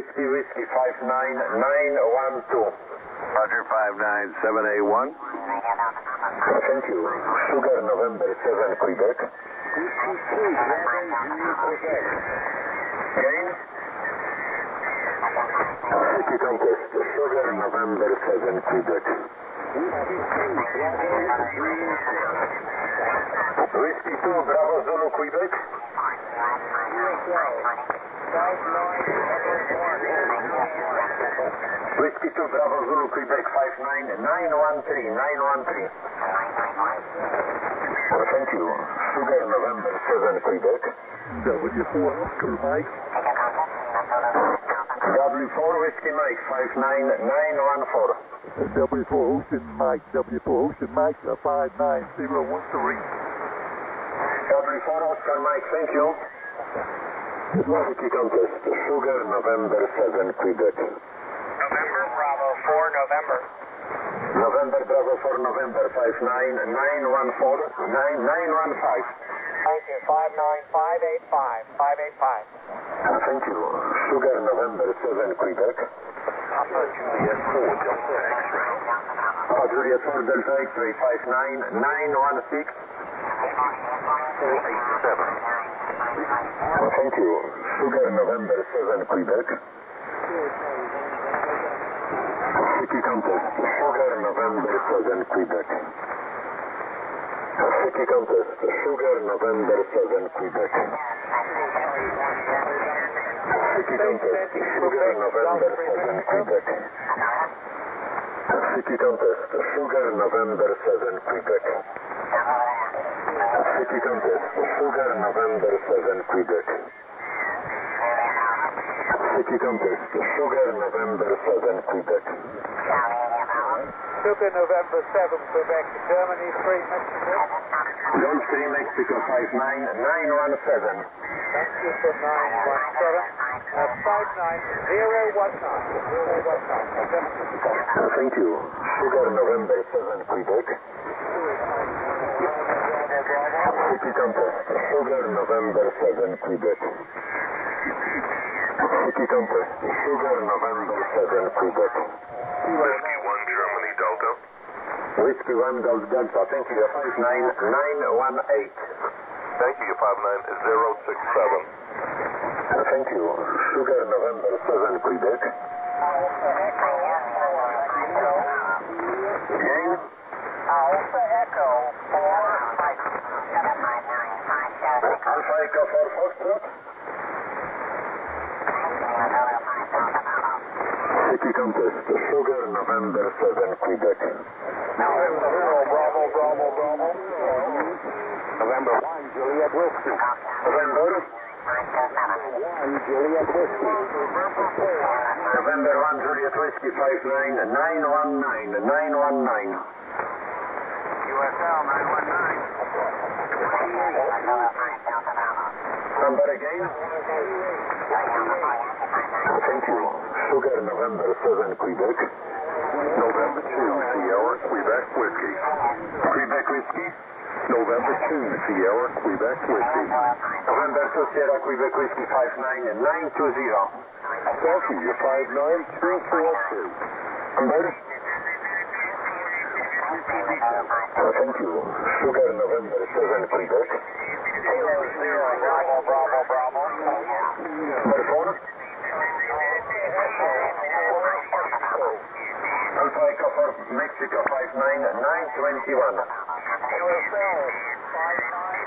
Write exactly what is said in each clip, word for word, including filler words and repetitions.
Whiskey, Whiskey, five nine nine one two. Roger, five nine seven A one. Thank you. Sugar, November seven, Quebec. Again? City Contest, Sugar, November seven, Quebec. Whiskey two, Bravo Zulu, Quebec. Whiskey two, Bravo Zulu, Quebec, five nine nine one three, nine one three. Thank you. Sugar, November seven, Quebec. W four, Oscar Mike. W four, Whiskey Mike, five nine nine one four. W four, Ocean Mike, W four, Ocean Mike, five nine zero one three. W four, Oscar Mike, thank you. Whiskey Contest, Sugar, November seven, Quebec. November, Bravo four, November. November, Bravo four, November, five nine nine one four, nine nine one five. Thank you, five nine five eight five, five eight five. Thank you. Sugar, November seven, Quebec. Papa Juliet four, Delta X-ray. Papa Juliet four, Delta X-ray, five nine nine one six. four eight seven. Thank you. Sugar, November seven, Quebec. City Contest, Sugar, November seven, Quebec. City Contest, Sugar, November seven, Quebec. City Contest, Sugar, November seven, Quebec. City Contest, Sugar, November seven, Quebec. City Contest, Sugar, November seven, Quebec. City Contest, Sugar, November seven, Quebec. Sugar, November seven, Quebec, Germany three, Mexico. Golf three, Mexico, five nine nine one seven. Thank you for nine one seven. Uh, five nine zero one nine. zero one nine. Thank you. Sugar, November seven, Quebec. City Contest, Sugar, November seven, Quebec. City Contest, Sugar, November seven, Quebec. Whiskey one, Germany, Delta. Whiskey one, Delta, Delta. Thank you. five nine nine one eight. Thank you, five nine zero six seven. Thank you. Sugar, November seven, Quebec. Again? Alpha Echo four, Mike. Alpha Echo four, Foxtrot. City Contest, Sugar, November seven, Quebec. November zero, Bravo, Bravo, Bravo. November one, Juliet Whiskey. November one, Juliet Whiskey. November one, Juliet Whiskey, five nine nine one nine, nine one nine. U S L nine one nine. Number again? Thank you. Sugar, November seven, Quebec. November two, Sierra, Quebec, Whiskey. Quebec Whiskey. November two, Sierra, Quebec, Whiskey. November two, Sierra, Quebec Whiskey, five nine nine two zero. Thank you, five nine two four two. Number? Thank you. Sugar, November seven, Quebec. Zero, zero, Bravo, Bravo, Bravo. Number four? Alpha Echo for Mexico, five nine nine two one. U S L five nine.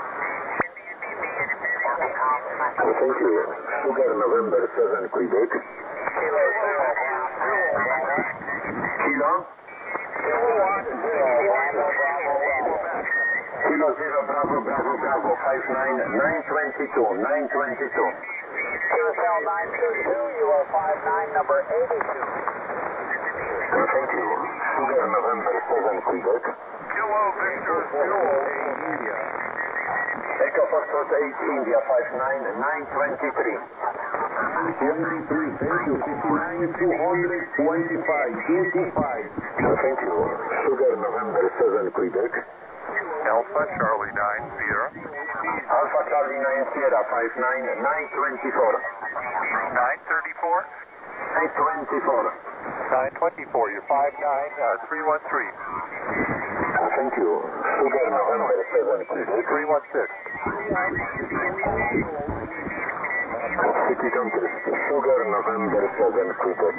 Thank you. Sugar, November seven, Quebec. Kilo zero, zero, Bravo. Kilo? Kilo one, zero, Bravo, Bravo, Bravo. Kilo zero, Bravo, Bravo, Bravo, five nine nine two two, nine two two. U S L nine two two, U O five nine, number eighty-two. Thank you. Sugar, November seven, Quebec. Kilo Victor zero, India. Echo Foxtrot eight, India, five nine nine two three. twenty-three, thank you, fifty-nine, two hundred twenty-five, two two five. Thank you. Sugar, November seven, Quebec. Alpha Charlie nine, Sierra. Alpha Charlie nine, Sierra, five nine nine two four. nine thirty-four. nine twenty-four. nine twenty-four, you're five nine, uh, three one three. Thank you. Sugar November seven, Quebec. three one six. City Contest. Sugar November seven, Quebec.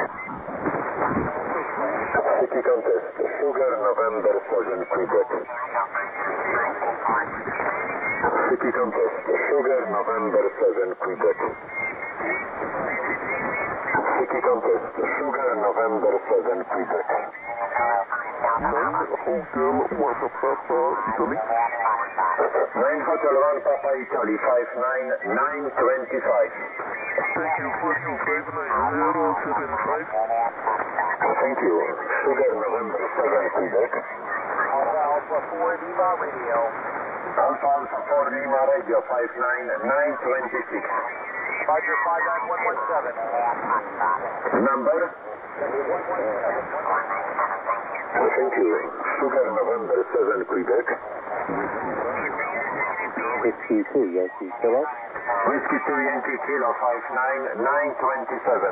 City Contest. Sugar November seven, Quebec. City Contest. Sugar November seven, Quebec. City Contest. Sugar November seven, Quebec. Hotel one Papa Italy. nine Hotel one Papa Italy, five nine nine twenty-five. Thank you for you, five nine zero seven five. Thank you. Sugar November seven, Quebec. Alpha Alpha four Lima Radio. Alpha Alpha four Lima Radio, five nine nine twenty-six. Roger, five nine one one seven. Number? Thank you. Sugar November seven, Quebec. Whiskey two, Yankee Kilo. Whiskey two Yankee Kilo, five nine nine twenty-seven.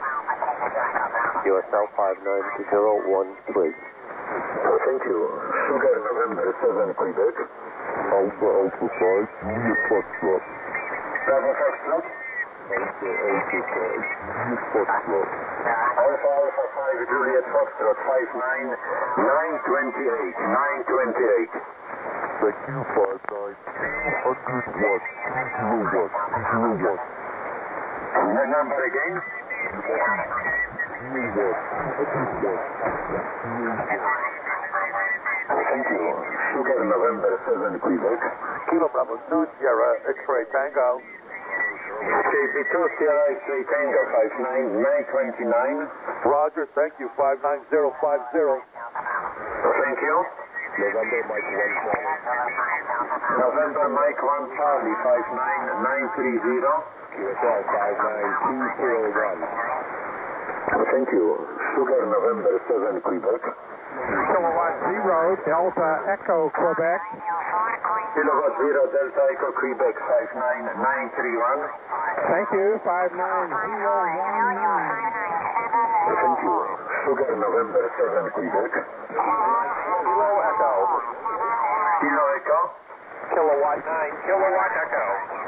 U S L five nine zero one three. Thank you. Sugar November seven, Quebec. Alpha Alpha five, Mia Foxtrot. Bravo Foxtrot. Alpha Alpha five, Mia Foxtrot. Alpha Alpha five, Juliet Foxtrot, five nine nine twenty-eight, nine twenty-eight. Thank you, five nine two hundred watts, two kilowatts, two kilowatts. The number again? Kilowatts, two hundred watts. Thank you. Sugar November seven, Quebec. Kilo Bravo two Sierra X-ray Tango. K P two Sierra X-ray Tango, five nine nine twenty-nine. Roger, thank you, five nine zero five zero. Thank you. November Mike one Charlie. November Mike one Charlie, five nine nine three zero. Q S L five nine two zero one. Thank you. Sugar November seven, Quebec. Kilowatt zero, Delta Echo, Quebec. Kilowatt zero, Delta Echo, Quebec, five nine nine three one. Thank you, five nine zero one nine. Thank you. Sugar November seven, Quebec. Kilo Echo. Kilo Echo. Kilowatt nine, Kilowatt Echo.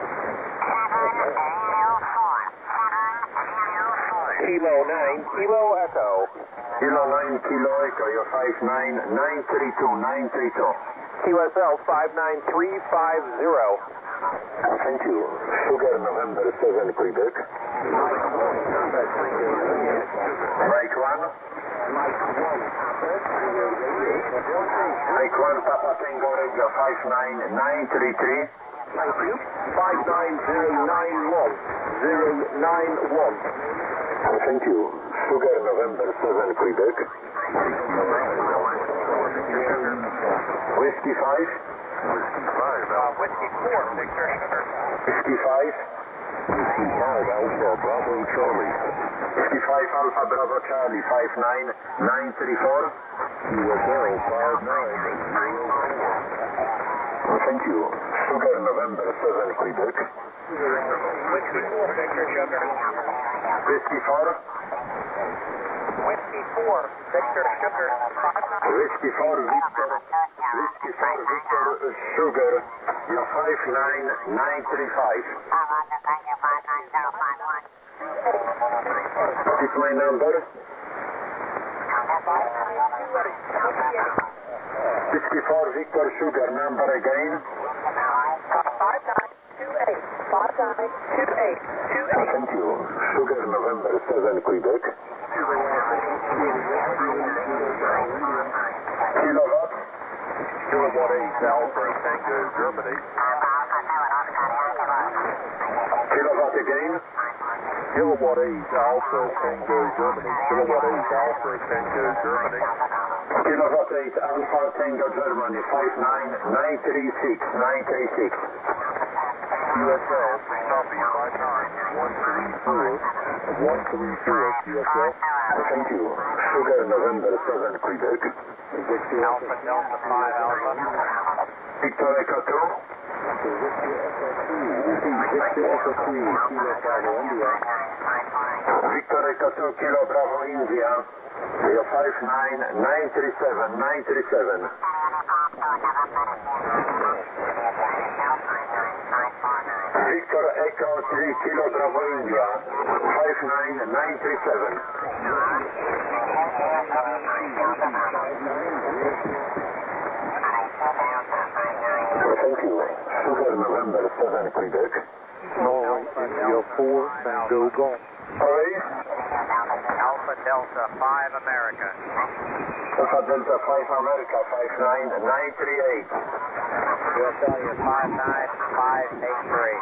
Kilo nine, Kilo Echo. Kilo nine, Kilo Echo, you're five nine nine three two, nine three two. Q S L five nine three five zero. Thank you. Sugar November seven, Quebec. Mike one. Mike one, Papa Tango Radio, five nine nine three three. five nine zero nine one. zero nine one. Thank you. Sugar November seven, Quebec. Whiskey five. Uh, Whiskey four, Victor Sugar. Whiskey five. Whiskey five Alpha Bravo Charlie. Whiskey five Alpha Bravo Charlie, five nine nine three four. Q S L five nine zero four. Thank you. Sugar November seven, Quebec. Whiskey four, Victor Sugar. Whiskey four. Whiskey four, Victor Sugar. Whiskey four, Victor. Whiskey four, Victor, uh, Sugar. You're five nine nine three five. What is my number? Whiskey four, Victor, Sugar. Number again? five nine two eight. five nine two eight. two eight. Thank you. Sugar November seven, Quebec. Kilowatt. Kilowatt eight, Alpha Tango, Germany. Kilowatt again. Kilowatt eight, Alpha Tango, Germany. Kilowatt eight, Alpha Tango, Germany. Kilowatt eight, Alpha Tango, Germany, five nine nine three six, nine three six. Q S L, three copy, five nine one three four. one three four Q S L. Thank you. Sugar November seven, Quebec. Alpha Delta five Alpha. Victor Echo two. Whiskey Echo two, Kilo Bravo India. Victor Echo two Kilo Bravo India. Your five nine nine three seven nine three seven. Victor Echo three Kilo Bravo India. five nine nine three seven. Thank you. Sugar November seven, Quebec. Norway, India four, Tango Golf. Sorry? Alpha Delta five America. Alpha Delta five America, five nine nine three eight. U S L is five nine five eight three.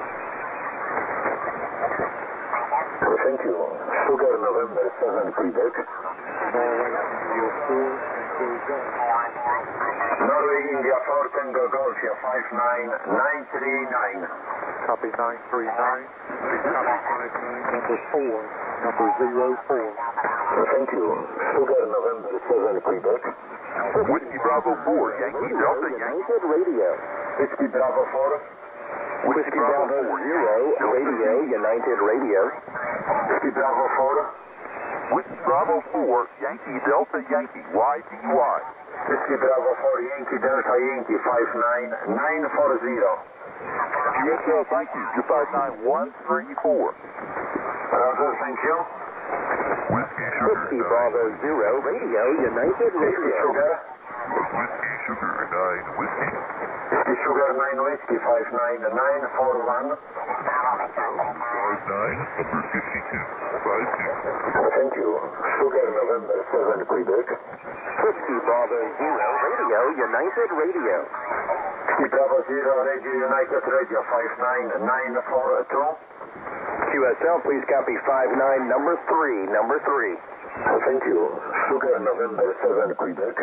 Thank you. Sugar November seven, Quebec. Norway, India four, Tango Golf. Norway, India four, Tango Golf, five nine nine three nine. Copy nine three nine. Copy five nine, number four, number zero four. Thank you. Sugar November seven, Quebec. Whiskey Bravo four, Yankee Delta, Yankee Radio. Whiskey Bravo four. Whiskey Bravo zero, Radio, United Radio. Whiskey Bravo four. Whiskey Bravo four, Yankee Delta, Yankee, Y D Y. Whiskey Bravo four, Yankee Delta, Yankee, five nine nine four zero. U S L, thank you, two five nine one three four. Roger, thank you. Whiskey Whiskey Bravo zero, Radio, United Whiskey Radio. Sugar. Whiskey Sugar nine Whiskey. Whiskey Sugar nine Whiskey, five nine nine four one. Five nine, number fifty-two, five two. Thank you. Sugar November seven, Quebec. Whiskey Bravo zero, Radio, United Radio. Whiskey Bravo zero, Radio United Radio, five nine nine four two. Q S L, please copy five nine, number three, number three. Thank you. Sugar November seven, Quebec.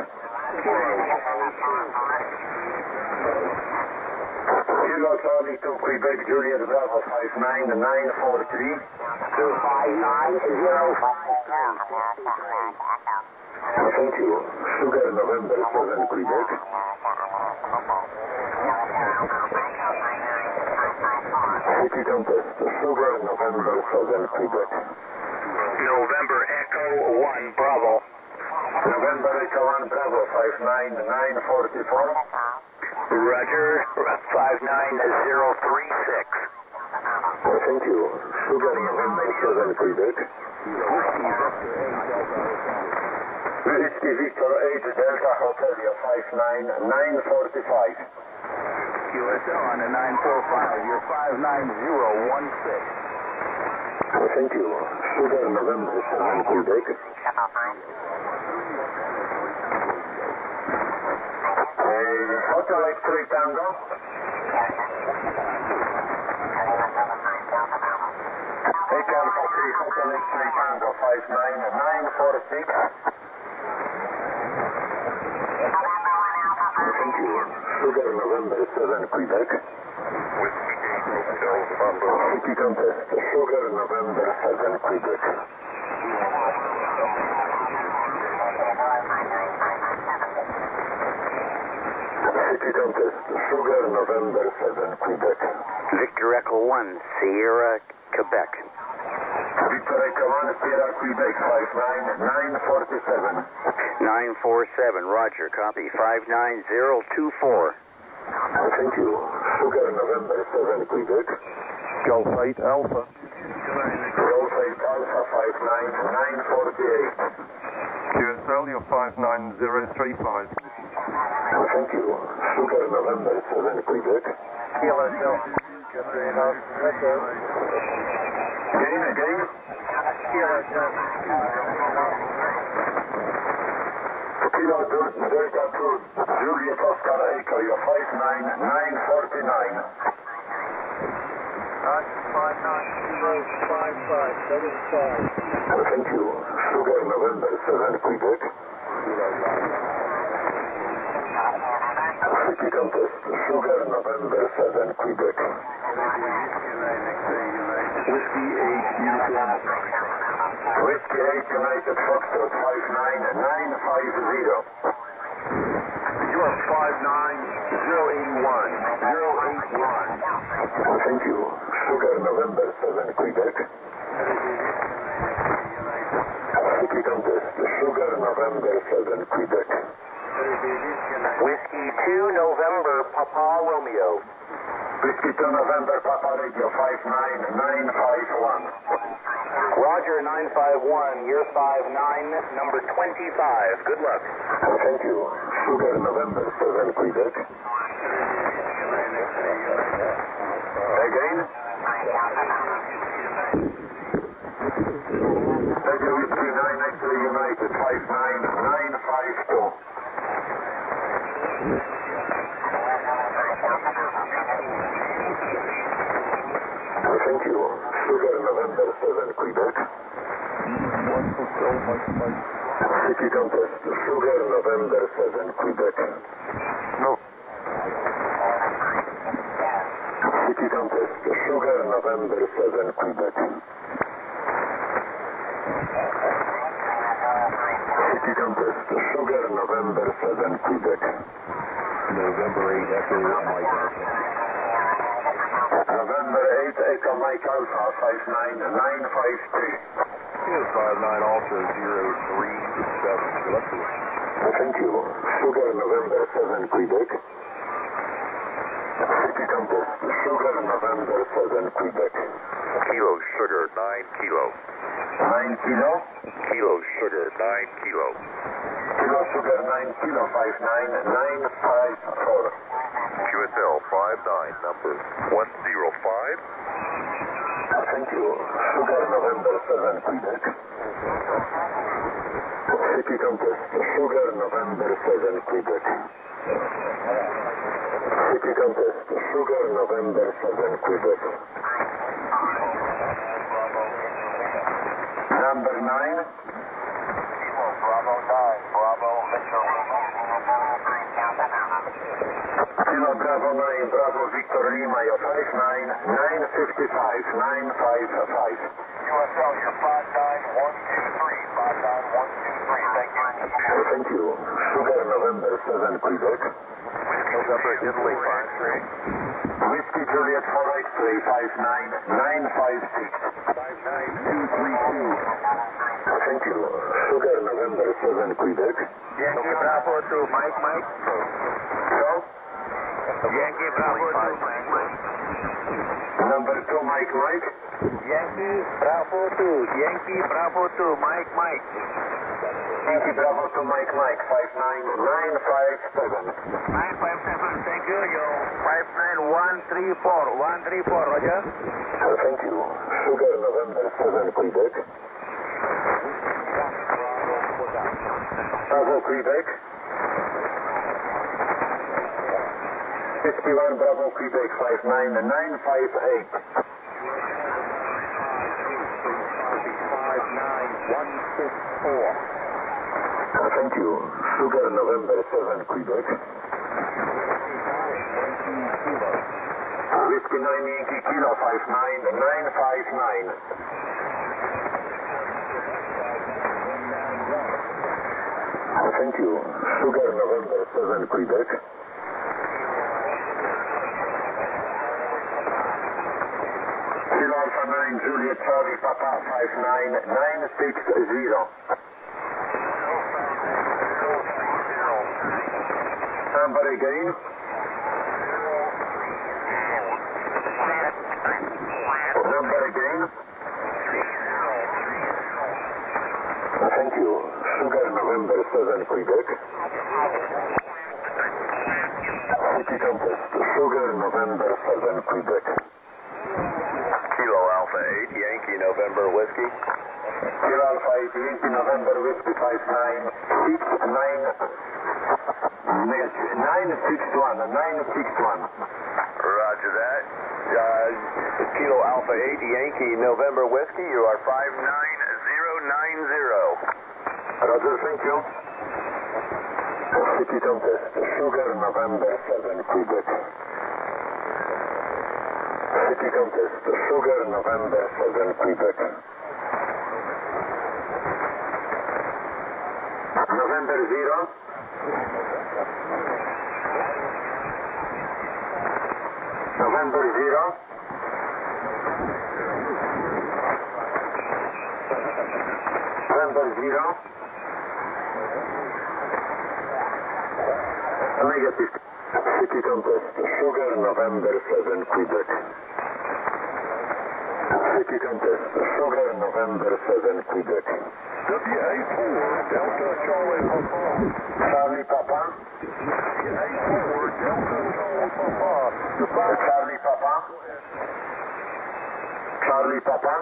Kilo Charlie two, Quebec, Juliet Bravo, five nine nine four three. two five nine zero five. Thank you. Sugar November seven, Quebec. City Contest. Sugar November seven, Quebec. November Echo one Bravo. November Echo one Bravo, five nine nine four four. Roger, five nine zero three six. Thank you. Sugar November seven, Quebec. Whiskey Victor eight Delta Hotel, five nine nine four five. Q S L on the nine four five, you're five nine zero one six. Thank you. Sugar November seven, Quebec. Hotel X-Ray Tango. Ecam Foxtrot Hotel X-Ray Tango, five nine nine four six. Thank you. Sugar November seven, Quebec. Whiskey eight Hotel Papa. City Contest. Sugar November seven, Quebec. City Contest. Sugar November seven, Quebec. Victor Echo one Sierra, Quebec. Victor Echo one Sierra, Quebec, five nine nine four seven. nine four seven, Roger, copy, five nine zero two four. Thank you. Sugar November seven, Quebec. Golf eight Alpha. Golf eight Alpha, five nine nine four eight. Q S L, you're five nine zero three five. Thank you. Sugar November seven, Quebec. Kilo Delta. Again, again. Kilo Delta. Kilo Delta two, Juliet Oscar Echo, you're five nine nine four nine. five nine zero five five seven five. Thank you. Sugar November seven, Quebec. City Contest. Sugar November seven, Quebec. Whiskey eight Uniform. Whiskey eight United Foxtrot, five nine nine five zero. U Kilo five nine, zero eight one, zero eight one. Thank you. Sugar November seven, Quebec. City contest, Sugar November seven, Quebec. Whiskey two November, Papa Romeo. Whiskey two November, Papa Radio five nine nine five one. Roger, nine five one, year five nine, number twenty-five. Good luck. Thank you. Sugar November seven, Quebec. Again? Echo Whiskey nine, X-Ray United five nine nine five two. Thank you. Sugar November seven, Quebec. One Hotel Mike Mike. City contest, Sugar November seven, Quebec. No. City contest, Sugar November seven, Quebec. City contest, Sugar November seven, Quebec. November eight Echo Mike Alpha. November eight, Echo Mike Alpha five nine nine five three. Here's five nine Ultra zero three seven. Good luck to you. Thank you. Sugar November seven, Quebec. City contest, Sugar November seven, Quebec. Kilo Sugar nine Kilo. nine kilo. Kilo Sugar nine Kilo. Kilo Sugar nine kilo five nine nine five four. Q S L five nine number one zero five. Thank you. Sugar November seven, Quebec. City contest, Sugar November seven, Quebec. City contest, Sugar November seven, Quebec. Number nine. Bravo nine, Bravo Victor. Kilo Bravo nine, Bravo Victor Lima, your five nine nine five nine five five. U S L, you're five nine one two three, five nine one two three, thank you. Thank you. Sugar November seven, Quebec. November Italy five three. Whiskey Juliet four X-Ray five nine nine five six. five nine two three two. Thank you. Sugar November seven, Quebec. Yankee Bravo two, Mike Mike. So, Yankee Bravo two, Mike Mike. number two, Mike Mike. Yankee Bravo two, Yankee Bravo two, Mike Mike. Yankee Bravo two, Mike Mike, five nine nine five seven. nine five seven, thank you. You five nine one three four, one three four, Roger. Thank you. Sugar November seven, Quebec. Bravo, Quebec. fifty-one Bravo, Quebec, five nine nine five eight. five nine one six four. Thank you. Sugar November seven, Quebec. Whiskey nine Yankee Kilo five nine nine five nine. Thank you. Sugar November seven, Quebec. Kilo Alpha nine Juliet Charlie Papa five nine nine six zero. Number again. Number again. Thank you. Sugar November seven, Quebec. City contest, Sugar November seven, Quebec. Kilo Alpha eight Yankee November Whiskey. Kilo Alpha eight Yankee November Whiskey five nine six nine nine six one nine six one. Roger that. Uh, Kilo Alpha eight Yankee November Whiskey. You are five nine zero nine zero. Roger, thank you. City contest, Sugar November seven, Quebec. City contest, Sugar November seven, Quebec. November zero. November zero. November zero. Negative. City contest. Sugar November seven Quebec. City contest. Sugar November seven Quebec. W A four Delta Charlie Papa. Charlie Papa. W A four Delta Charlie Papa. Charlie Papa. Charlie Papa.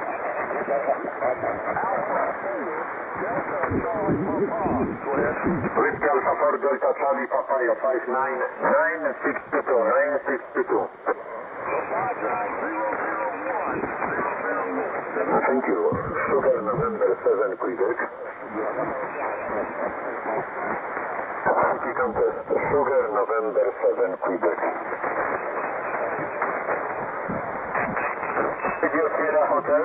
Go ahead. Whiskey Alpha four Delta Charlie Papa, your five nine nine six two, nine six two. Thank you. Sugar November seven Quebec. City contest. Sugar November seven Quebec. Radio Sierra Hotel.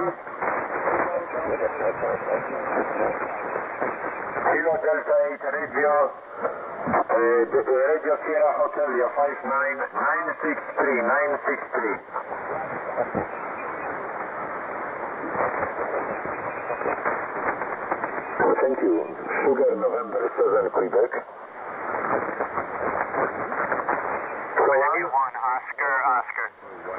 Kilo Delta eight Radio. Uh, the, the Radio Sierra Hotel, your five nine nine six three, nine six three. Thank you. Sugar November seven Quebec. Whiskey one, Oscar, Oscar.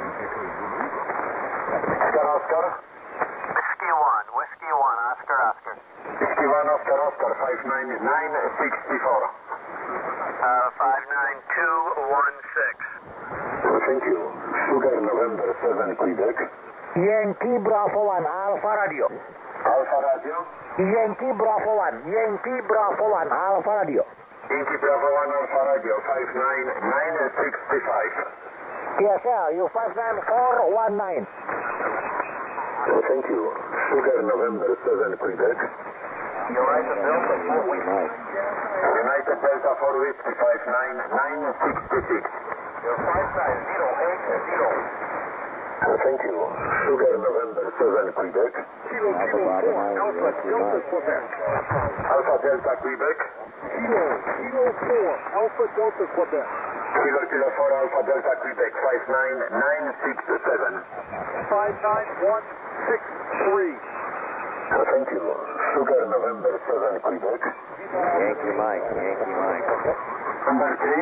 Oscar, Oscar. Whiskey one, Whiskey one, Oscar, Oscar. Whiskey one, Oscar, Oscar, five nine nine six four. Uh, five nine two one six. Thank you. Sugar November seven Quebec. Yankee Bravo one, Alpha Radio. Alpha Radio. Yankee Bravo one, Yankee Bravo one, Alpha Radio. Yankee Bravo one Alpha Radio, five nine nine six five. Yes, sir, you five nine four one nine. Thank you. Sugar November seven Quebec. United Delta four Whiskey. United Delta four Whiskey, five nine nine six six. Your five nine zero eight zero. Thank you. Sugar November seven Quebec. Kilo Kilo four Alpha Delta Quebec. Alpha Delta Quebec. Kilo Kilo four Alpha Delta Quebec. Kilo Kilo four Alpha Delta Quebec, five nine nine six seven. Five nine one six three. Thank you. Sugar November seven Quebec. Yankee Mike, Yankee Mike. Number three.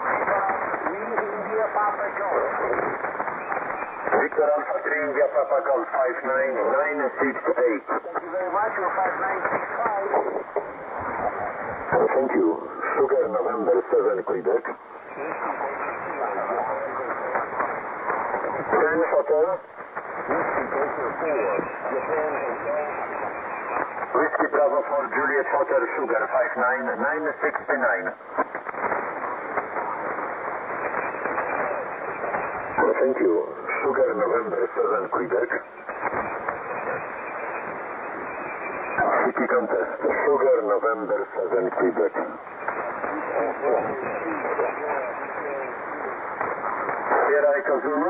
India Papa Joe. Victor Alpha three India Papa Golf, five nine nine six eight. Thank you very much. Your five nine six five. Thank you. Sugar November seven Quebec. Grand Hotel. Whiskey Bravo for Juliet Hotel Sugar, five nine nine six nine. Thank you. Sugar November seven Quebec. City contest. Sugar November seven Quebec. Sierra Echo Zulu.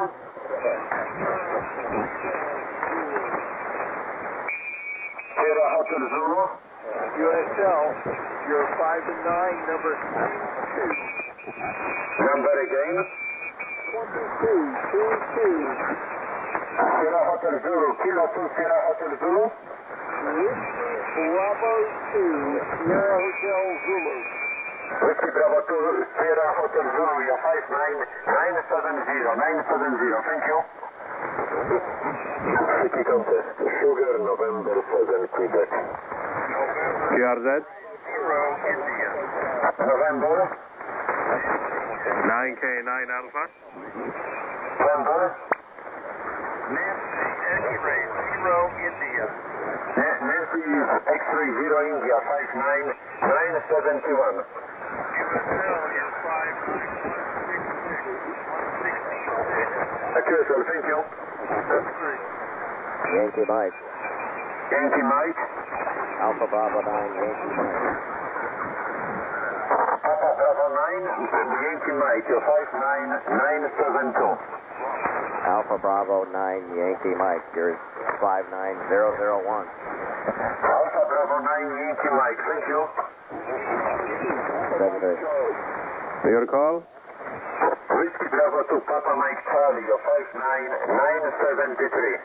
Sierra Hotel Zulu. U S L, your five and nine, number two. Number again. twenty-two, two, two. Sierra Hotel Zulu. Kilo two Sierra Hotel Zulu. Whiskey Bravo two, Sierra Hotel Zulu. Whiskey Bravo two Sierra Hotel Zulu. Your five nine nine seven zero, nine seven zero. Thank you. City contest. Sugar November seven Quebec. P R Z. Zero, India. November. nine K nine Alpha. November. Nancy X-ray, zero, India. Na- Nancy X-ray zero India, five nine nine seven one. U S L, your five nine one six six one six. Q S L, thank you. Yankee Mike. Yankee Mike. Alpha Bravo nine, Yankee Mike. Papa Bravo nine, Yankee Mike, your five nine nine seven two. Alpha Bravo nine, Yankee Mike. Yours five nine zero zero one. Alpha Bravo nine, Yankee Mike, thank you. Seven eight. Your call? Whiskey Bravo to Papa Mike Charlie, your five nine nine seven three.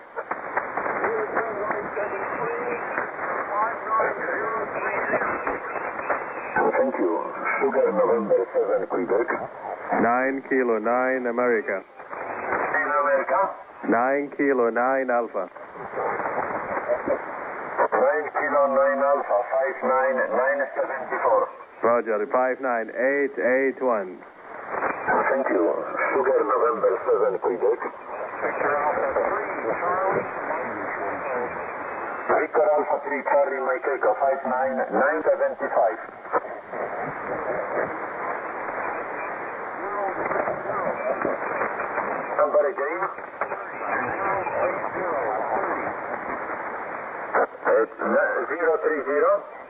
Thank you. Sugar November seven, Quebec. Nine Kilo Nine America. In America? Nine Kilo Nine Alpha. Nine Kilo Nine Alpha, five nine nine seven four. Roger, five nine eight eight one. Thank you. Sugar November seven, Quebec. Victor Alpha three, Charlie. Victor Alpha three, Charlie, Mike Echo, five nine nine seven five. Number again. zero three zero.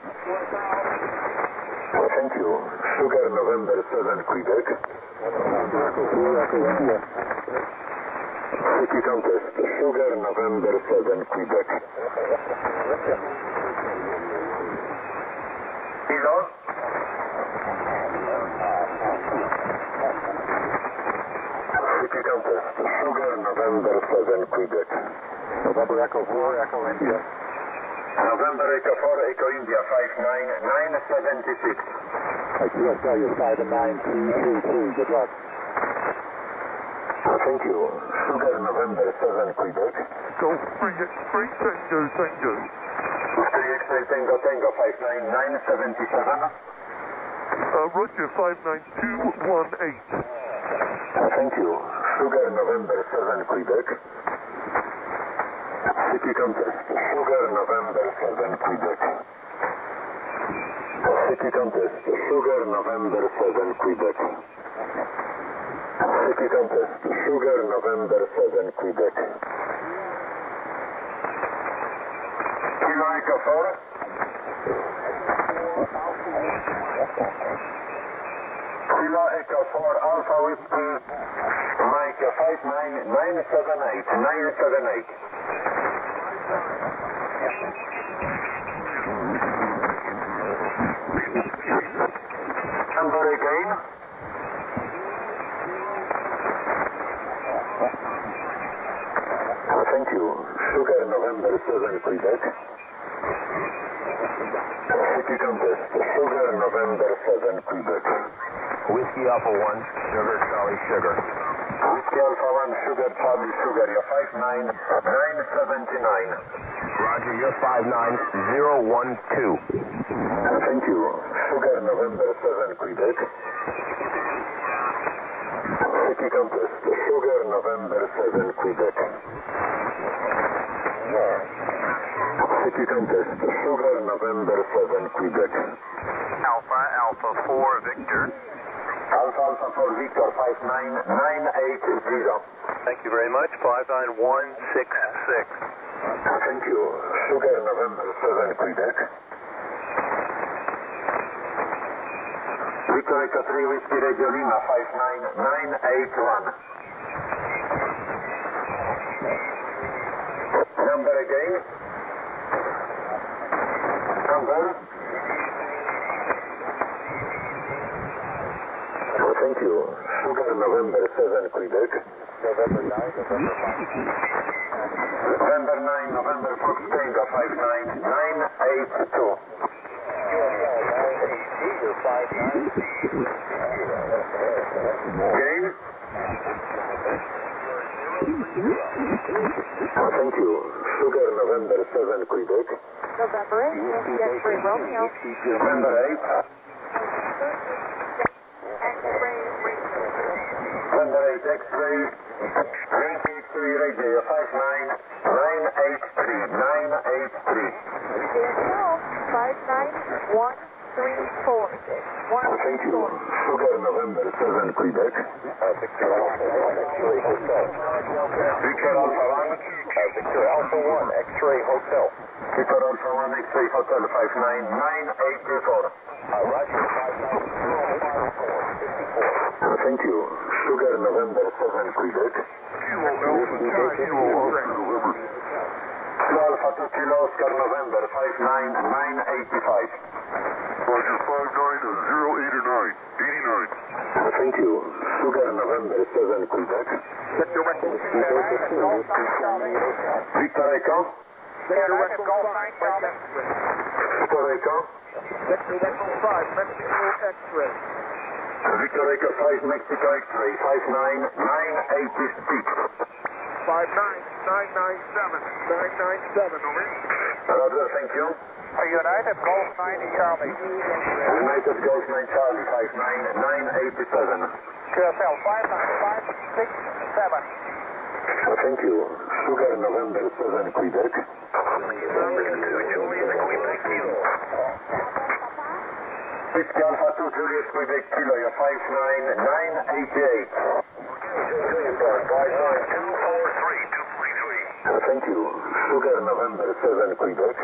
Thank you. Sugar November seven, Quebec. City Contest. Sugar November seven, Quebec. Kilo. City Contest. Sugar November seven, Quebec. November Echo four, Echo India. November Echo four, Echo India, five nine nine seven six. I Q S L, you're five nine two three three. Good luck. Thank you. Sugar November seven, Quebec. Go free, free Tango, Tango. three X-ray Tango Tango, five nine nine seven seven. Uh, Roger, five nine two one eight. Thank you. Sugar November seven, Quebec. City Contest. Sugar November seven, Quebec. City Contest. Sugar November seven, Quebec. City Contest. Sugar November seven, Quebec. Kilo Echo four. Kilo Echo four, Alpha Whiskey, Mike five nine nine seven eight, nine seven eight. Number again. Thank you. Sugar November seven, Quebec. City Contest. Sugar November seven, Quebec. Whiskey Alpha one, Sugar Charlie Sugar. Whiskey Alpha one, Sugar Charlie Sugar. You're five nine nine seven nine. Roger, you're five nine zero one two. Thank you. Sugar November seven, Quebec. City Contest. Sugar November seven, Quebec. City Contest. Sugar November seven, Quebec. Alpha Alpha four, Victor. Alpha Alpha four, Victor, five nine nine eight zero. Thank you very much. five nine one six six. Thank you. Sugar November seven, Quebec. Victor Echo three, Whiskey Radio Lima, five nine nine eight one. Number again. Number. Thank you. Sugar November seven, Quebec. November nine, November five. November nine, November Fox Tango, five nine nine eight two. five nine. Game. Thank you. Sugar November seven, Quebec. November eight, Yankee X-ray Romeo. November eight. X-ray November eight, X-ray. Yankee X-ray Radio, five nine nine eight three, nine eight three. five nine one three four. Thank you. Sugar November seven, Quebec. Victor Alpha one, X-ray Hotel. Victor Alpha one. Victor Alpha one, X-ray Hotel. Victor Alpha one, X-ray Hotel, five nine nine eight four. Roger, five nine zero five four, fifty-four. Thank you. Sugar November seven, Quebec. Kilo Alpha two, Kilo Oscar. Kilo Alpha two, Kilo Oscar November, five nine nine eight five. Roger, five nine zero eight nine, eighty-nine. Thank you. Sugar November seven, Quebec. Victor Echo Golf nine Charlie. Victor Echo. Victor Echo Golf nine Charlie. Victor Echo. Victor Echo five Mexico X-ray. Victor Echo five Mexico X-ray five nine nine eight six. five nine nine nine seven nine nine seven, over. Roger, thank you. United Golf ninety Charlie. United Golf nine Charlie five nine nine eight seven. Q S L five nine five six seven. Thank you. Sugar November seven, Quebec. Whiskey Alpha two Juliet Quebec Kilo, you're five nine nine eight eight. five nine two four three two three three. Thank you. Sugar November seven, Quebec.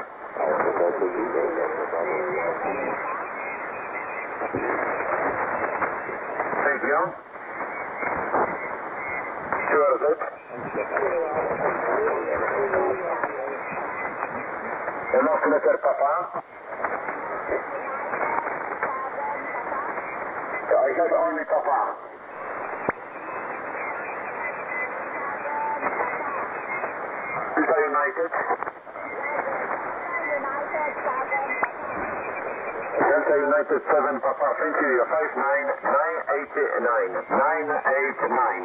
Thank you. Sure, that. Enough letter, Papa. I have only Papa. Delta United. Delta United seven, Papa. Thank you. You're five nine nine eight nine. nine eight nine.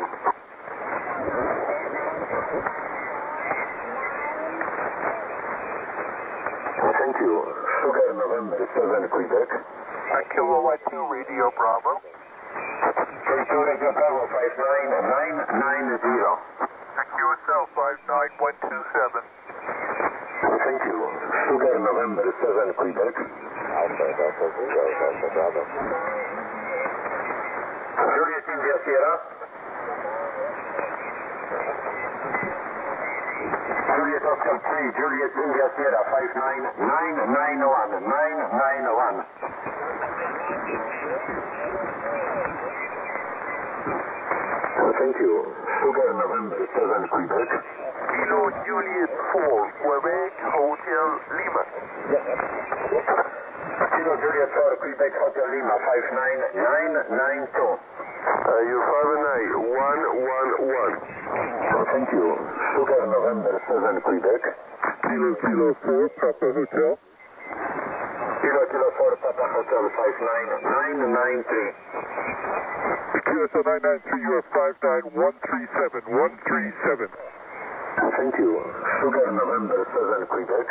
Thank you. Sugar November seven, Quebec. Kilowatt two Radio Bravo. Thank you, Radio Bravo five nine nine nine zero. Q S L five nine one two seven. Thank you. Sugar November seven, Quebec. Alpha, Delta Zero, Delta Bravo. Juliet India Sierra. Juliet Oscar three, Juliet India Sierra five nine nine nine one nine nine one. Thank you. Sugar November seven, Quebec. Kilo Juliet four, Quebec Hotel Lima. Kilo Juliet four, Quebec Hotel Lima five nine nine nine two. Uh, you five nine one one one. Thank you. Sugar November seven, Quebec. Kilo Kilo four, Papa Hotel. Kilo Kilo four, Papa Hotel five nine nine nine three. Q S L nine nine three, you are five nine one three seven one three seven. Thank you. Sugar November seven, Quebec.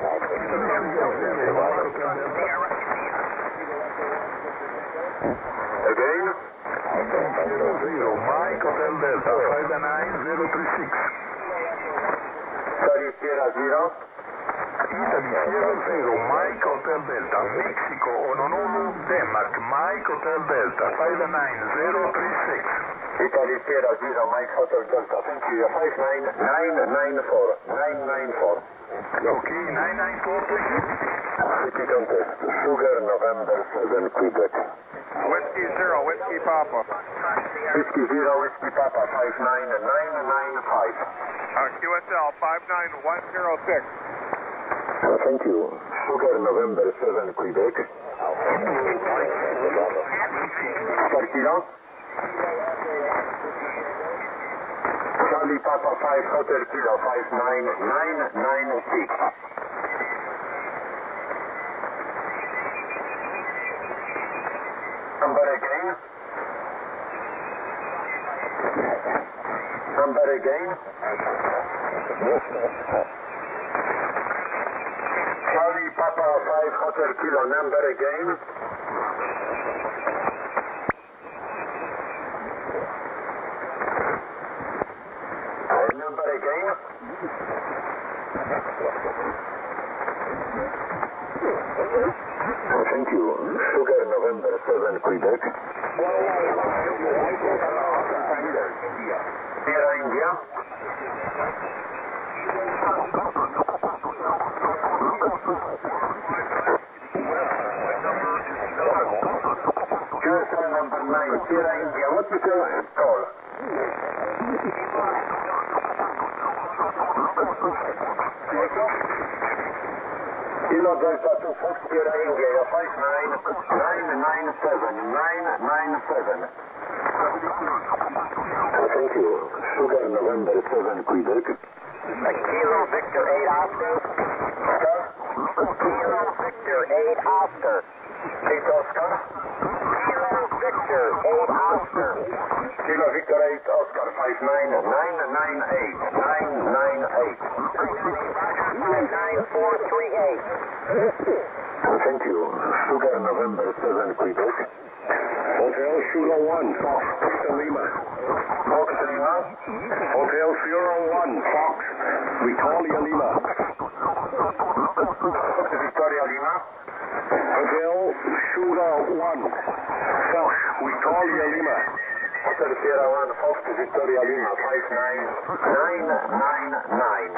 Again. Zero, Mike Hotel Delta five nine zero three six. Sorry, Sierra Zero. Italy Sierra Zero, Mike Hotel Delta, Mexico, Honolulu, Denmark, Mike Hotel Delta five nine zero three six. Italy Sierra Zero, Mike Hotel Delta. Thank you. five nine nine nine four nine nine four. Okay, nine nine four, please. City Contest. Sugar November seven, Quebec. Whiskey Zero, Whiskey Papa. Whiskey Zero, Whiskey Papa five nine nine nine five. Uh, Q S L five nine one zero six. Thank you. Sugar November seven, Quebec. Per kilo. Charlie Papa five Hotel Kilo five nine nine nine six. Number again. Number again. Charlie Papa five Hotel Kilo, number again. Uh, number again. Thank you. Sugar November seven, Quebec. Sierra India. Cursor number nine, Sierra India. What is your call? Kilo Delta two Fox Sierra India, five nine nine nine seven nine nine seven. Thank you. Sugar November seven, Quebec. Kilo Victor eight Oscar. Kilo Victor eight Oscar. eight Oscar. Kilo Victor eight Oscar. Kilo Victor eight Oscar five nine nine nine eight nine nine eight. five nine four three eight. Thank you. Sugar November seven, Quebec. Hotel Sugar one, Fox, Victor Lima. Fox Lima. Hotel Sierra one, Fox, Victoria Lima. Fox Victoria Lima. Hotel Sugar one, Fox, Victoria Lima. Hotel Sierra one, Fox Victoria Lima, five nine nine nine nine.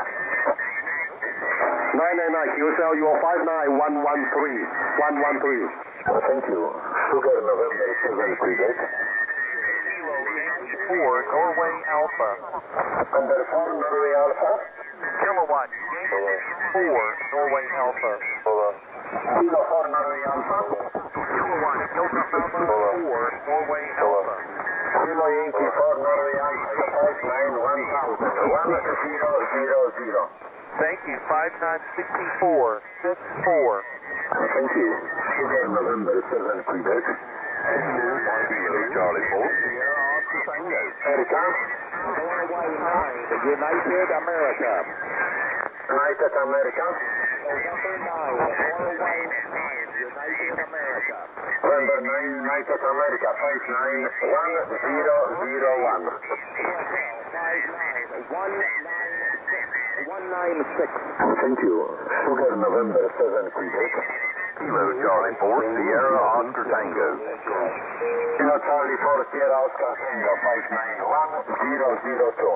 nine nine nine, Q S L, you are five nine one one three one one three. Thank you. Sugar November seven, Quebec. Kilo Yankee four, Norway Alpha. Number four, Norway Alpha. Kilowatt Yankee four, Norway Alpha. Kilo four, Norway Alpha. Kilowatt Delta Bravo four, Norway Alpha. Kilo Yankee four, Norway Alpha, five nine one thousand one zero zero zero. Thank you, five nine six four six four. Thank you. Sugar November seven, Quebec. Charlie four. America. Norway nine, United America. United America. November nine, Norway nine, United America. November nine, United America, five nine one zero zero one. five nine one nine six one nine six. Thank you. Sugar November seven, Quebec. Kilo Charlie four, Sierra Oscar Tango. Kilo Charlie four, Sierra Oscar Tango, five nine one zero zero two.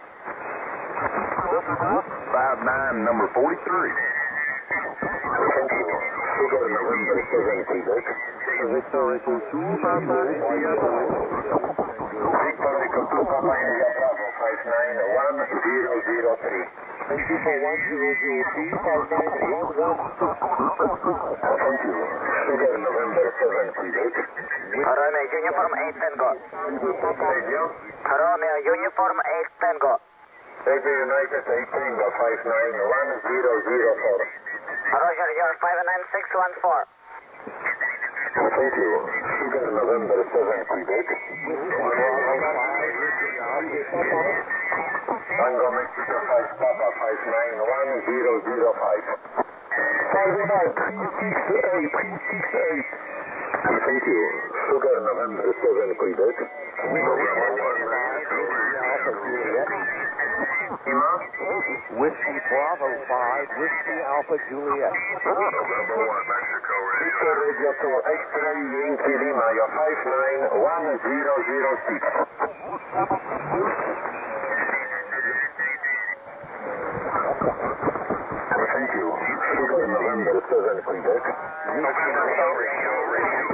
five nine, number forty-three. Thank you. Sugar November seven, Quebec. Victor Echo two, Papa India. Victor Echo two, Papa India Bravo, five nine one zero zero three. Thank you for one zero zero three, five nine one one six. Thank you. Sugar November seven, Quebec. Romeo Uniform eight Tango. Radio. Romeo Uniform eight Tango. Radio United eight Tango, five nine one zero zero four. Roger, you're five nine six one four. Thank you. Sugar November seven, Quebec. Tango Mexico five Papa five nine one zero zero five. five nine three six eight three six eight. Thank you. Sugar November seven, Quebec. Whiskey Bravo five, Whiskey Alpha Juliet. November one, Mexico Victor Radio two, X-Ray Yankee Lima, your five nine one zero zero six. Thank you. Sugar November seven, Quebec. November one, radio, radio.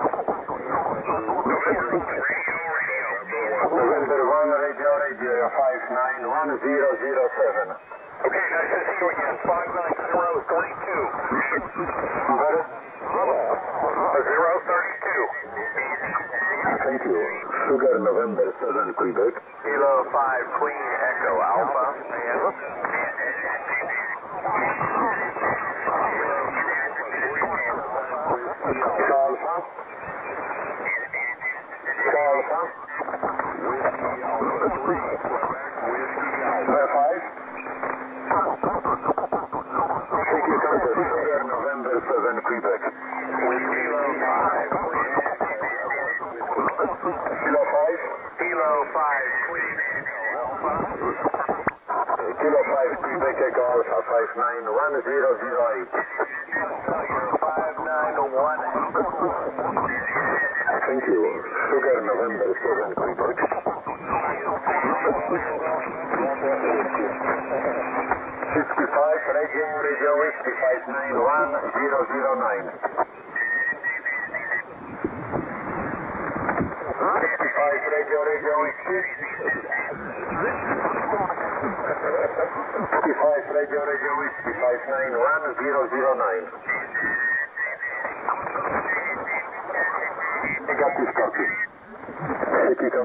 November one, radio, radio, your five nine one zero zero seven. Okay, nice to see you again. five nine zero three two. zero thirty-two. Thank you. Sugar November seven, Quebec. Kilo five, Queen Echo Alpha. Alpha. Alpha. five. Thank you, Doctor Sugar November seven, Quebec. Kilo five. Kilo five. Kilo five, Queen Echo Alpha. Kilo five, Quebec Echo Alpha, five nine one zero zero eight. five nine one eight. Thank you. Sugar November seven, Quebec. sixty-five, Radio, Radio Whiskey, five nine one zero zero nine. sixty-five, Radio, Radio Whiskey. sixty-five, Radio, Radio Whiskey, five nine one zero zero nine. I got this copy. Thank you,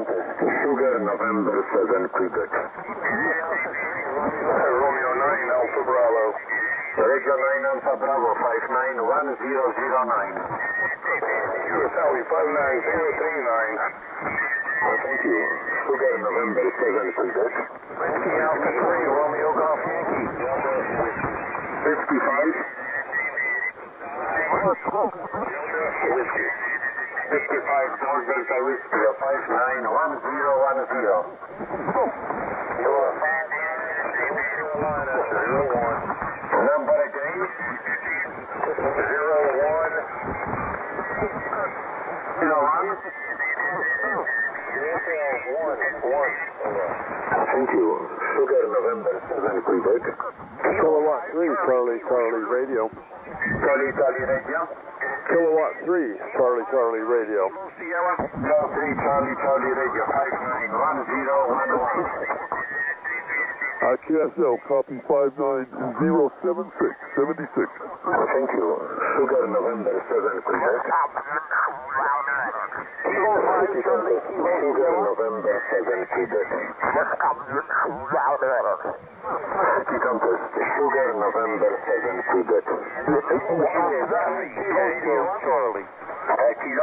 one zero zero nine. Charlie five nine zero three nine. Thank you. Sugar November seven, Quebec. Whiskey Alpha three, Romeo Golf Yankee. fifty-five. Whiskey. fifty-five, George Delta Whiskey, five nine one zero one zero. You are five nine zero Carolina, zero one. Number again? Zero one. Zero one. One, one. Thank you. Sugar November seven, Quebec. Kilowatt three, Charlie, Charlie Radio. Charlie, Charlie Radio. Kilowatt three, Charlie, Charlie Radio. No, three, Charlie, Charlie Radio, five nine one zero one one. I Q S L, copy five nine zero seven six seven six. Thank you. Sugar November seven, Quebec. Kilo five, Charlie, Kilo Sugar November seven, Quebec. City Compass, Sugar November seven, Quebec. Kilo Charlie. Uh, Kilo?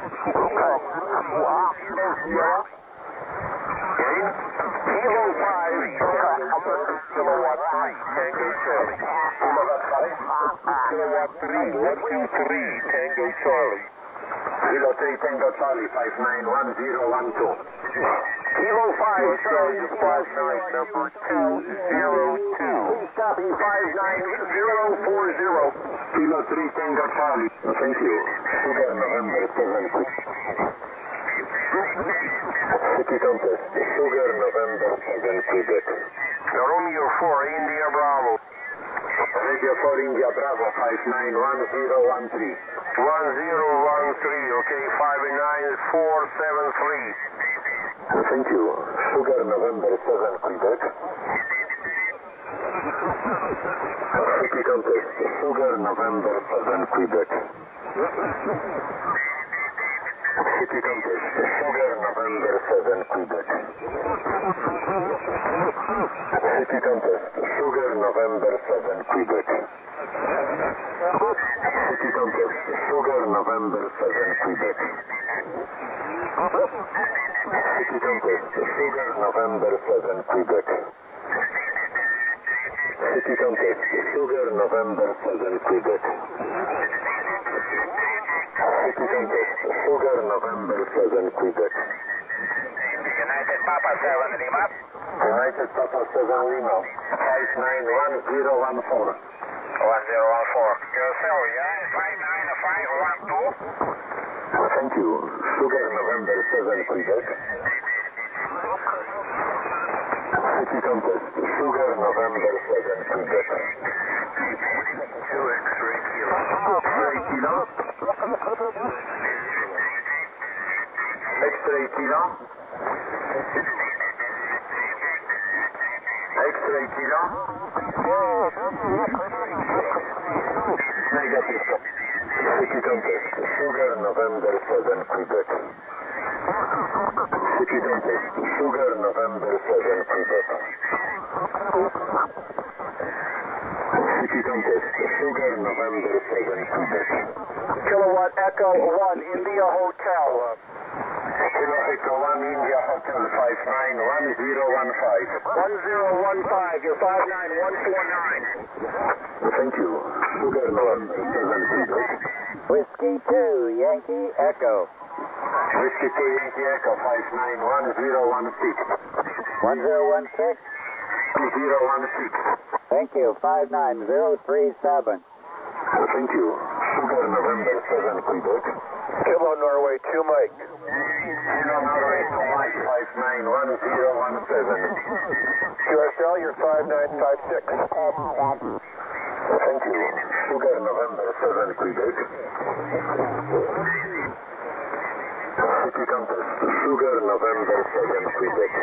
Kilo five, kilowatt three, Tango Charlie. Kilowatt five? Kilowatt three, one two three, Tango Charlie. Kilo three, Tango Charlie, five nine one zero one two. Kilo five, Charlie, five nine, number two zero two. Please copy five nine zero four zero. Kilo three, Tango Charlie. Thank you. Sugar November seven, City Compass, Sugar November seven, Quebec. Romeo four, India Bravo. Radio four, India Bravo, five nine one zero one three. one zero one three, okay, five nine four seven three. Thank you. Sugar November seven, Quebec. City Compass, Sugar November seven, Quebec. City Compass, Sugar November seven, Quebec. City Compass, Sugar November seven, Quebec. City Compass, Sugar November seven, Quebec. City Compass, Sugar November seven, Quebec. City Compass, Sugar November seven, Quebec. City Compass, Sugar November seven, Quebec. United Papa seven, Lima. United Papa seven, Lima. five nine one zero one four. one zero one four. Yourself, yeah? five nine five one two. Thank you. Sugar November seven, Quebec. City Compass, Sugar November seven, Quebec. two X-ray kilo. X-ray kilo. X-ray kilo. X-ray kilo. Negative. City Compass, Sugar November seven, Quebec. City Compass, Sugar November seven, Quebec. City Compass, Sugar November seven, Quebec. Kilowatt Echo one, India Hotel. Kilo Echo one, India Hotel, five nine one zero one five. one zero one five, you're five nine one four nine. Thank you. Sugar November seven, Quebec. Whiskey two, Yankee Echo. Whiskey two, Yankee Echo, five nine one zero one six. one zero one six. zero one six. Thank you. five nine zero three seven. Thank you. Sugar November seven, Quebec. Kilo Norway two, Mike. Kilo Norway two, Mike, five nine one zero one seven. Q S L, you're five nine five six. Thank you. Sugar November seven, Quebec. City Compass, Sugar November seven, Quebec.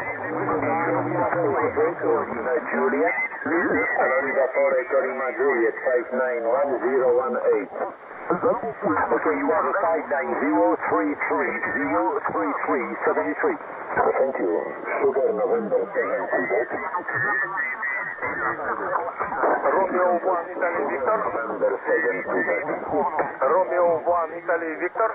Juliet. Florida four, Echo Lima Juliet, five nine one zero one eight. Okay, you have a five nine zero three three zero three three seven three. Thank you. Sugar November seven, Quebec. Romeo one, Italy Victor. November seven, Quebec. Romeo one, Italy Victor.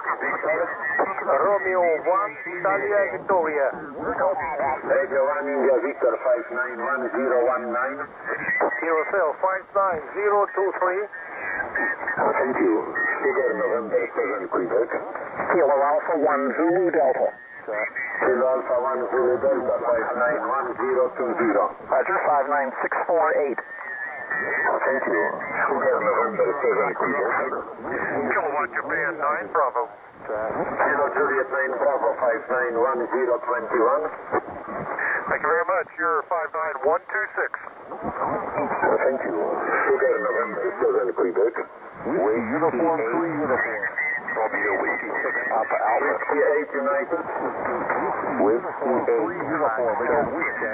Romeo one, Italia Victoria. Radio one, India Victor five nine one zero one nine. Kilo Cell five nine zero two three. Thank you. Sugar November seven, Quebec. Kilo Alpha one Zulu Delta. Kilo Alpha one Zulu Delta five nine one zero two zero. Roger, five nine six four eight. Thank you. Sugar November seven, Quebec. Kilowatt Japan nine Bravo. Kilo Juliet nine Bravo five nine one zero two one. Thank you very much. You're five nine one two six. Thank you. Sugar November seven, Quebec. Whiskey uniform three uniform. Romeo Whiskey six Papa Alpha. Whiskey eight United. Whiskey three uniform. We got Whiskey.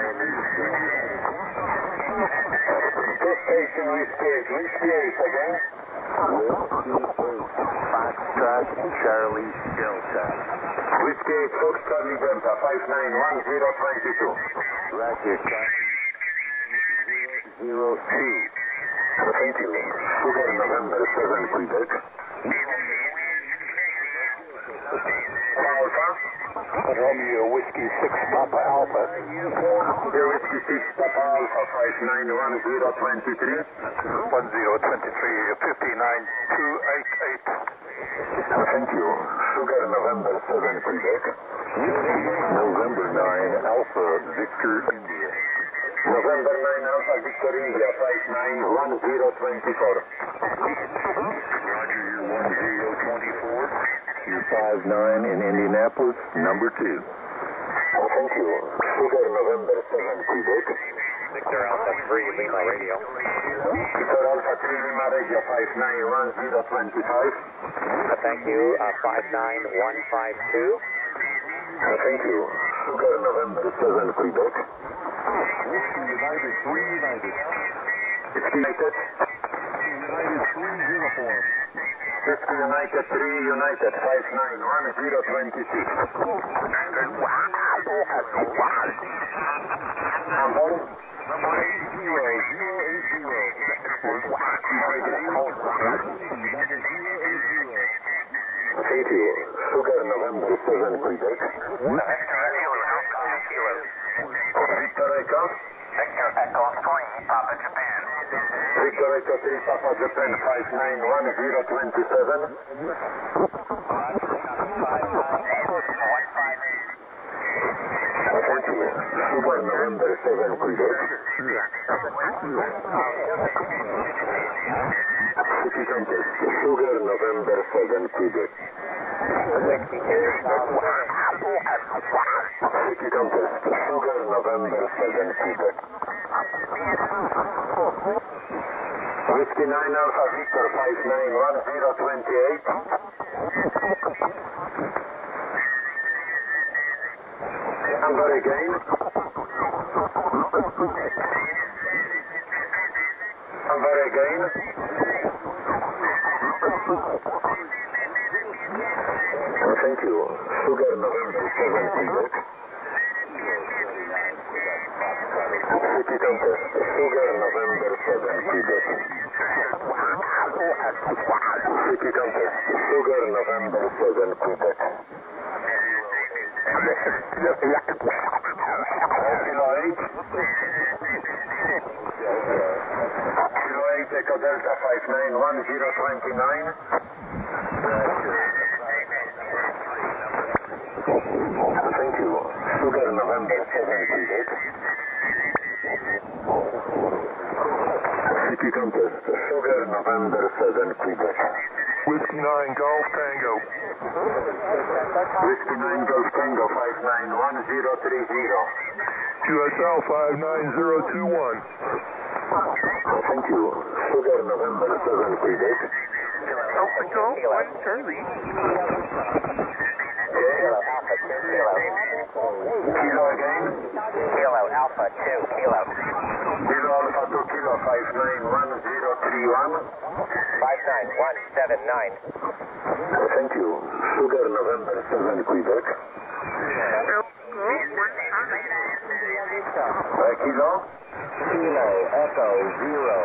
This station Whiskey eight. Whiskey eight again. Whiskey eight Foxtrot Charlie Delta. Whiskey eight Fox Charlie Delta five nine one zero two two. Roger. Zero two. Thank you. Sugar November seven, Quebec. Alpha. Romeo Whiskey six Papa Alpha. Whiskey six Papa Alpha five nine one zero two three. one zero two three fifty-nine two eighty-eight. Thank you. Sugar November seven, Quebec. November nine Alpha Victor India. November nine Alpha Victor India five nine one zero two four. Roger, you're one zero two four. You're five nine in Indianapolis, number two. Thank you. Sugar November seven, Quebec. Victor Alpha three, Lima Radio. Victor Alpha three Lima Radio five nine one zero two five. Uh, thank you, uh, five nine one five two. Thank you. Sugar November seven, Quebec. Whiskey United three United. Whiskey United. United three uniform. Whiskey United three United five nine one zero two six. Number? Number eight zero zero eight zero. Thank you. Sugar November seven, Quebec. Victor Echo. Victor Echo three, Papa Japan. Victor Echo three Papa Japan five nine one zero two seven. Thank you. Sugar November seven, Quebec. City Contest. Sugar November seven, Quebec. City Contest. Sugar November seven, Quebec. Whiskey nine Alpha Victor five nine one zero two eight. Number again. Number again. Thank you. Sugar November seven, Quebec. City Contest. Sugar November seven, Quebec. City Contest. Sugar November seven, Quebec. Kilo eight. Kilo eight Echo Delta five nine one zero two nine. Thank you. Sugar November seven, Quebec. City Contest. Sugar November seven, Quebec. Whiskey nine Golf Tango. Whiskey nine Golf Tango five nine one zero three zero. Q S L five nine zero two one. Thank you. Sugar November seven, Quebec. Alpha Golf one Charlie. Alpha two, Kilo. Kilo again. Kilo, Alpha two, Kilo. Kilo Alpha two Kilo five nine one zero three one. five nine one seven nine. Thank you. Sugar November seven, Quebec. Alpha Golf one Charlie. Uh, Kilo. Kilo Echo Zero.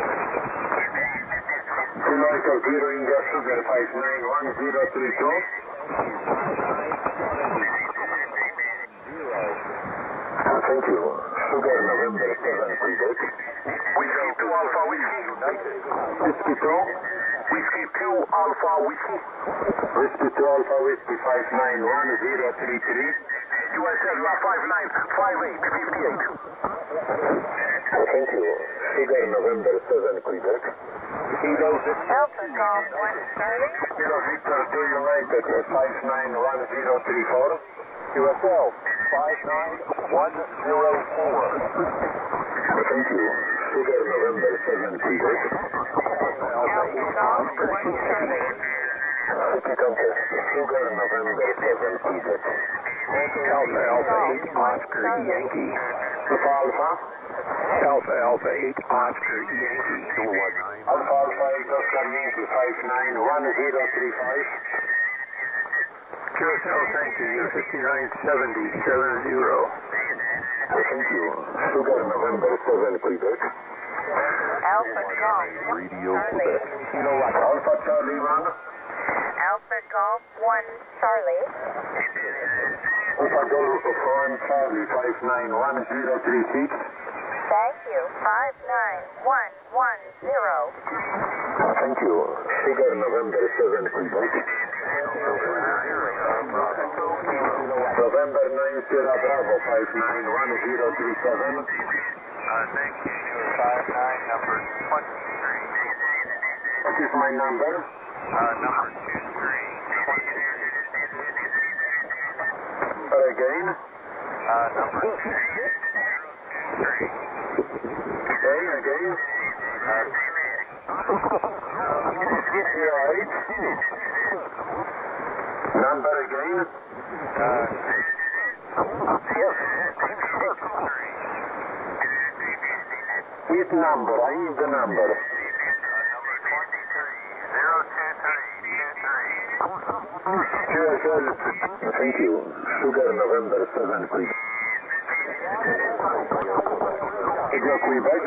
Kilo Echo Zero, India Sugar five nine one zero three two. Thank you. Sugar November seven, Quebec. Whiskey two Alpha Whiskey. Whiskey two. Whiskey two Alpha Whiskey. Whiskey two Alpha Whiskey five nine one zero three three. U S cellular five nine five eight five eight. Thank you. Sugar November seven, Quebec. Kilo Alpha Golf one Charlie. Kilo Victor two United five nine one zero three four. U S L five nine one zero four. Thank you. Sugar November seven, Quebec. Alpha Golf one Charlie. City Contest. Sugar November seven, Quebec. Alpha Alpha eight Oscar Yankee. Alpha Alpha. Alpha Alpha eight Oscar Yankee. Alpha Alpha eight Oscar Yankee five nine one zero three five. Q S L, thank you. U fifty-nine seventy seven zero. Thank you. Sugar November seven, Quebec. Alpha Golf one Charlie. Alpha Charlie one. Alpha Golf one Charlie. Alpha Golf one Charlie five nine one zero three six. Thank you. five nine one one zero. Thank you. Sugar November seven, Quebec. November nine Sierra Bravo five nine one zero three seven. Uh, thank you. five nine, number twenty-three. What is my number? Uh, number two three twenty-three. Or again? Uh, number two three. Again, again? Uh, Right. Number again? uh, His number, I need the number. number twenty-three. zero two three two three. Sure, sure. Thank you. Sugar November seven, Quebec. Echo Quebec.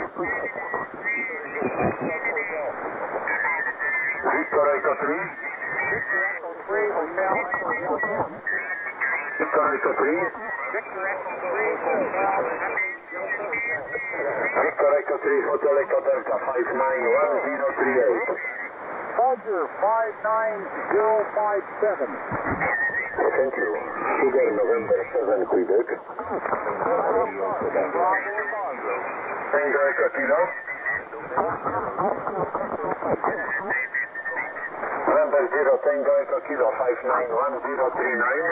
Victor Echo three. Victor Echo three. Victor Echo three, Hotel Echo Delta five nine one zero three eight. Roger, five nine zero five seven. Thank you. Sugar November seven, Quebec. Tango Echo Kilo. November zero, Tango Echo Kilo five nine one zero three nine.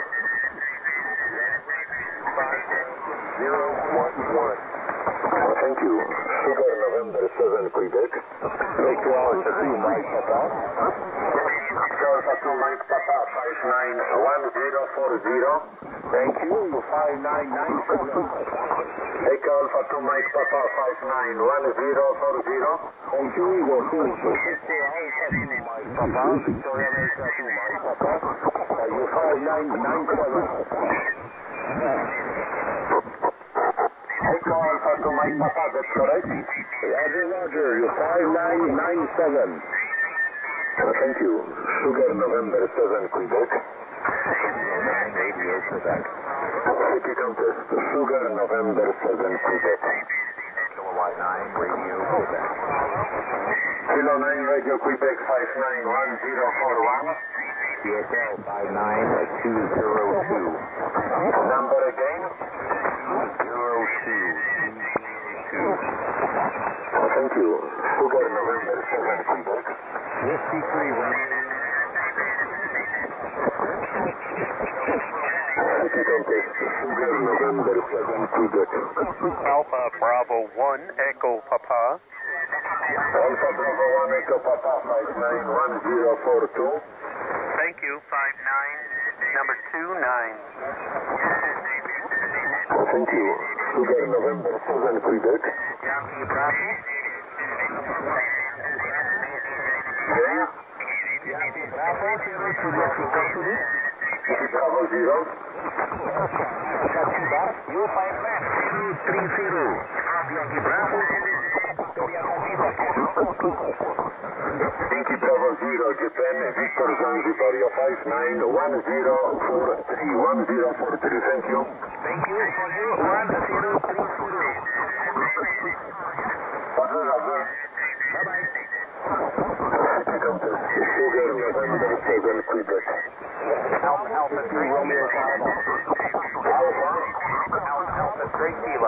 zero one one. Thank you. Sugar November seven, Quebec. Echo Alpha two, Mike Papa. Echo Alpha two, Mike Papa five nine one zero four zero. Thank you. five nine nine seven. Echo Alpha two, Mike Papa five nine one zero four zero. Thank you. Eagle two. Victor Alpha two, Mike Papa. Victoria America two, Mike Papa. Uh, you five nine nine seven. Echo Alpha two, Mike Papa, that's correct? Roger, Roger. You five nine nine seven. Thank you. Sugar November seven, Quebec. Radio Quebec. City Contest. Sugar November seven, Quebec. Kilowatt nine, Radio Quebec. Kilo nine, Radio Quebec five nine one zero four one. U S L five nine two zero two. Number again? zero two two. Thank you. Sugar November seven, Quebec. Whiskey three, Radio. City Contest. Sugar November seven, Quebec. Alpha Bravo one, Echo Papa. Alpha Bravo one, Echo Papa five nine one zero four two. Thank you. five nine, number two nine. Thank you. Sugar November seven, Quebec. Yankee Bravo. Yeah? Yankee Bravo. City Bravo Zero. three zero. Yankee Bravo. Yankee Bravo Zero, Japan, Victor Zanzibar, your five nine one zero four three one zero four three. Thank you. Thank you for you. one zero three zero. Roger, Roger. Bye-bye. City Contest, Sugar, November seven, Quebec. Alpha, Alpha three, Romeo five. Alpha. Alpha, Alpha three, Kilo.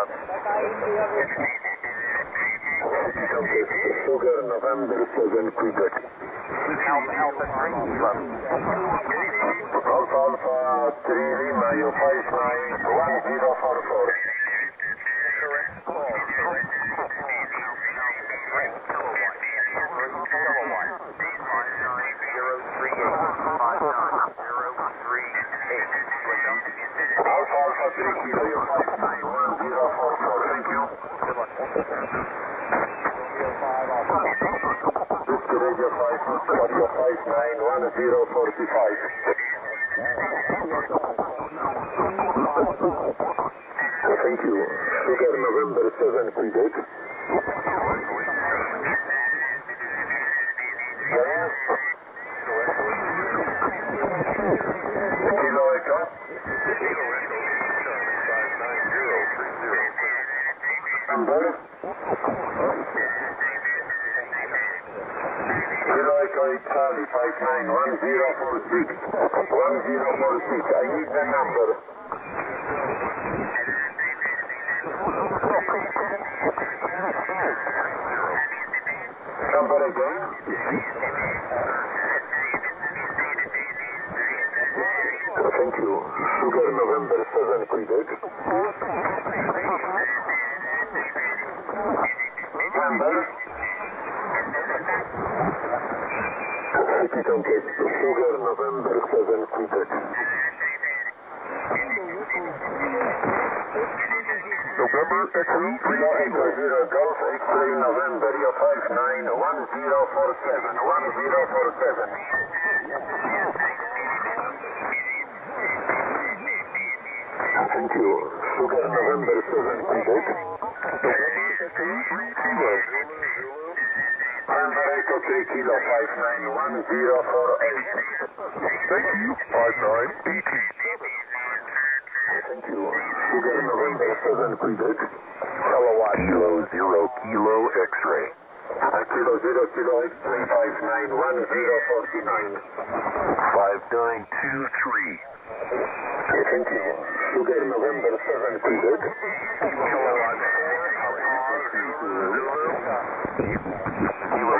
City Contest, Sugar, November seven, Quebec. Alpha, Alpha three, Kilo. Alpha, Alpha three, Lima, your five nine one zero four four. Alpha, Alpha three, Kilo, your five nine one zero four four. Thank you. Whiskey Radio five, Radio five nine one zero four five. Thank you. Sugar, November seven, Quebec. Kilo Echo. Number. Kilo Echo Charlie five nine one zero four six. one zero four six. I need the number. Number again. Thank you. Sugar, November seven, Quebec. Number. City Contest, Sugar, November seven, Quebec. November Echo Kilo Echo Zero Golf X-Ray November, your five nine one zero four seven, one zero four seven. Thank you. Sugar, November seven, Quebec. November Echo three Kilo five nine one zero four eight. Thank you. five nine eighty. Thank you. Sugar, November seven, Quebec. Kilowatt Kilo Zero Kilo X-Ray. Kilo Zero Kilo X-Ray five nine one zero four nine. five nine two three. Thank you. Sugar, November seven, Quebec. Kilowatt Kilo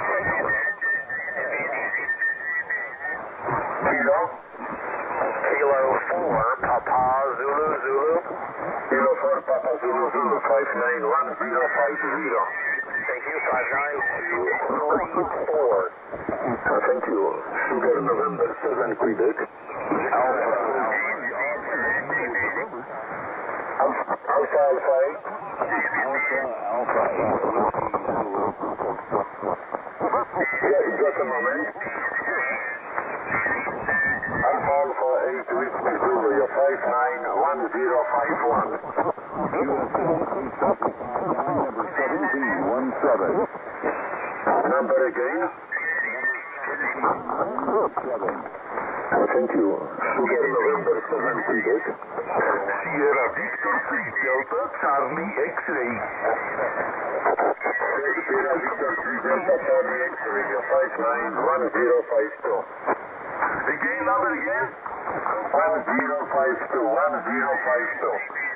Kilo. Kilo four, Papa Zulu Zulu. Kilo four Papa Zulu Zulu five nine one zero five zero. Thank you, five nine two three four. Thank you. Sugar, November seven, Quebec. Alpha. Alpha, Alpha eight. Alpha Yeah, just a moment. Alpha, Alpha eight, Whiskey Zulu, your five nine one zero five one. one seven. Number again. Thank you. Sugar, November seven, Quebec. Sierra Victor three Delta Charlie X-Ray. Sierra Victor three Delta Charlie X-Ray, your five nine one zero five two. Again, number again. one zero five two, one zero five two.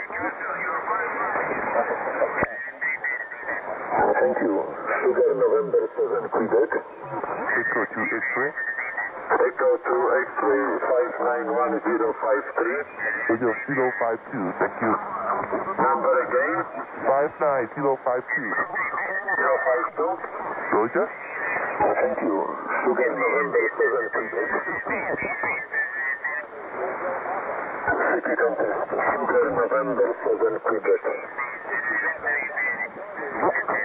Thank you. Sugar, November seven, Quebec. Echo two X-Ray. Echo two X-Ray five nine one zero five three. Radio Kilo five two. Thank you. Number again. five nine Kilo five two. zero five two. Roger. Thank you. Sugar, November seven, Quebec. City Contest. Sugar, November seven, Quebec.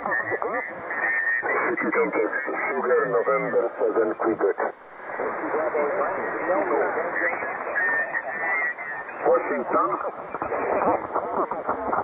City Contest. Sugar, November seven, Quebec. Washington.